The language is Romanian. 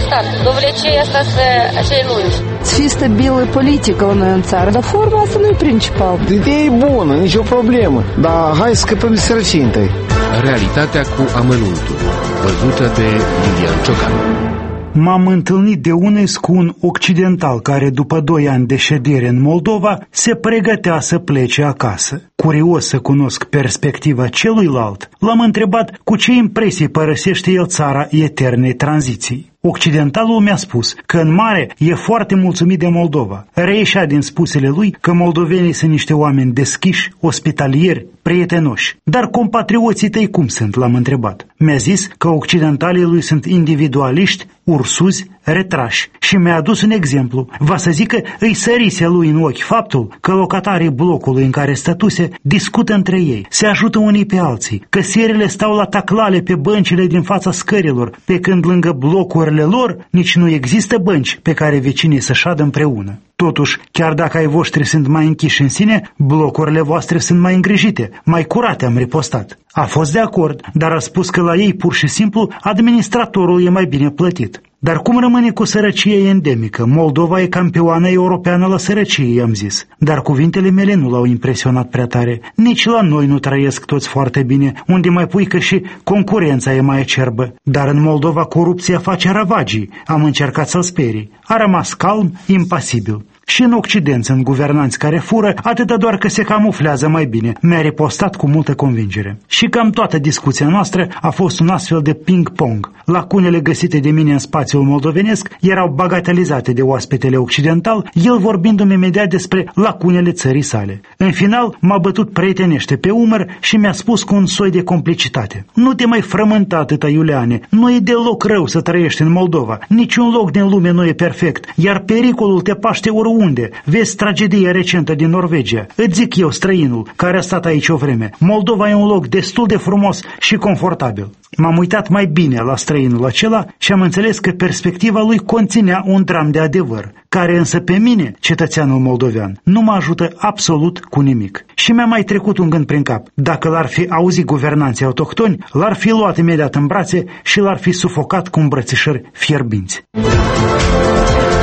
stat. De ce asta să acei lungi? Să fie stabilă politică la noi în țară, dar forma asta nu e principal. Ideea e bună, nicio problemă, dar hai să scăpăm de sărăcie întâi. Realitatea cu amănuntul, văzută de Lilian Ciocan. M-am întâlnit de unăs cu un occidental care, după 2 ani de ședere în Moldova, se pregătea să plece acasă. Curios să cunosc perspectiva celuilalt, l-am întrebat cu ce impresii părăsește el țara eternei tranziții. Occidentalul mi-a spus că în mare e foarte mulțumit de Moldova. Reieșea din spusele lui că moldovenii sunt niște oameni deschiși, ospitalieri, prietenoși. Dar compatrioții tăi cum sunt, l-am întrebat. Mi-a zis că occidentalii lui sunt individualiști, ursuzi, retrași și mi-a adus un exemplu. Va să zic că îi sărise lui în ochi faptul că locatarii blocului în care stătuse discută între ei, se ajută unii pe alții, că serele stau la taclale pe băncile din fața scărilor, pe când lângă blocurile lor nici nu există bănci pe care vecinii să șadă împreună. Totuși, chiar dacă ai voștri sunt mai închiși în sine, blocurile voastre sunt mai îngrijite, mai curate, am ripostat. A fost de acord, dar a spus că la ei pur și simplu administratorul e mai bine plătit. Dar cum rămâne cu sărăcie endemică? Moldova e campioană europeană la sărăcie, i-am zis. Dar cuvintele mele nu l-au impresionat prea tare. Nici la noi nu trăiesc toți foarte bine, unde mai pui că și concurența e mai acerbă. Dar în Moldova corupția face ravagii, am încercat să-l sperii. A rămas calm, impasibil. Și în Occident sunt guvernanți care fură, atâta doar că se camuflează mai bine. Mi-a ripostat cu multă convingere. Și cam toată discuția noastră a fost un astfel de ping-pong. Lacunele găsite de mine în spațiul moldovenesc erau bagatelizate de oaspetele occidental, el vorbindu-mi imediat despre lacunele țării sale. În final, m-a bătut prietenește pe umăr și mi-a spus cu un soi de complicitate: nu te mai frământa atâta, Iuliane, nu e deloc rău să trăiești în Moldova. Niciun loc din lume nu e perfect, iar pericolul te paște oriunde. Vezi tragedia recentă din Norvegia. Îți zic eu, străinul, care a stat aici o vreme, Moldova e un loc destul de frumos și confortabil. M-am uitat mai bine la străinul acela și am înțeles că perspectiva lui conținea un dram de adevăr, care însă pe mine, cetățeanul moldovean, nu mă ajută absolut cu nimic. Și mi-a mai trecut un gând prin cap. Dacă l-ar fi auzit guvernanții autohtoni, l-ar fi luat imediat în brațe și l-ar fi sufocat cu îmbrățișări fierbinți.